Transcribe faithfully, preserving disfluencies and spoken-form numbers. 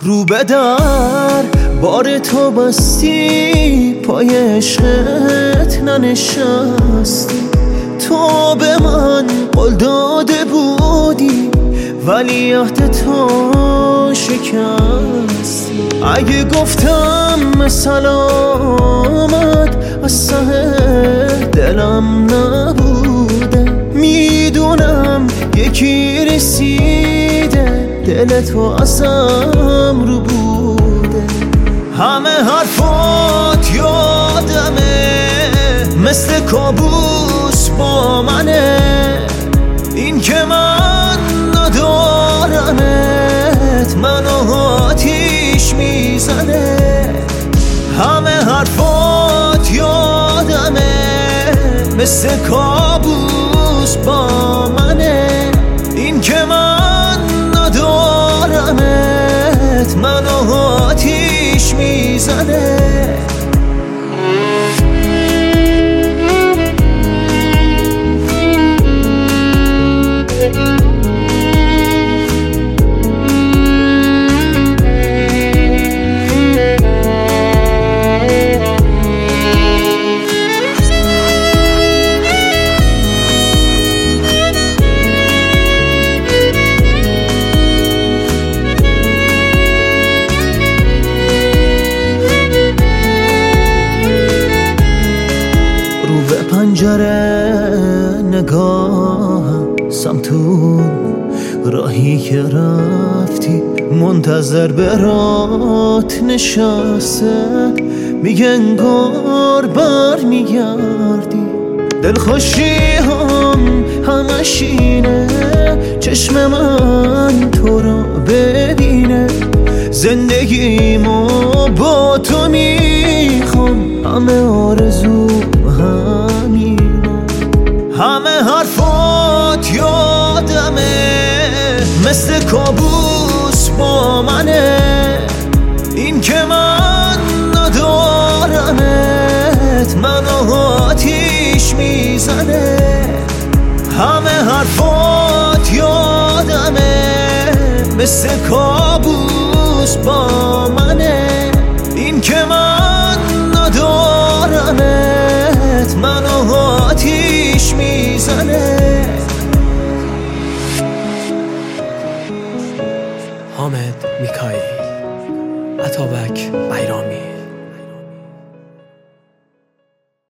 رو به در بار تو بستی، پای عشقت ننشستی. تو به من قول داده بودی ولی عهد تو شکستی. اگه گفتم سلامت از ته دلم نبوده، میدونم یکی رسیده دل تو ازم رو بوده. همه حرفات یادمه مثل کابوس با منه، این که من ندارمت منو آتیش میزنه. همه حرفات یادمه مثل کابوس با منه، این که من ندارمت منو آتیش میزنه. رو به پنجره نگاهم سمتون راهی که رفتی، منتظر برات نشسته، میگه انگار بر میگردی. دلخوشی هم همش اینه چشم من تو را ببینه، زندگیمو با تو میخوام، همه آرزو همینه. همه حرفات یادمه مثل کابوس با منه، این که من ندارمت منو آتیش میزنه. همه حرفات یادمه مثل کابوس با منه، این که من ندارمت منو آتیش میزنه. حامد میکایی، عطابک بیرامی.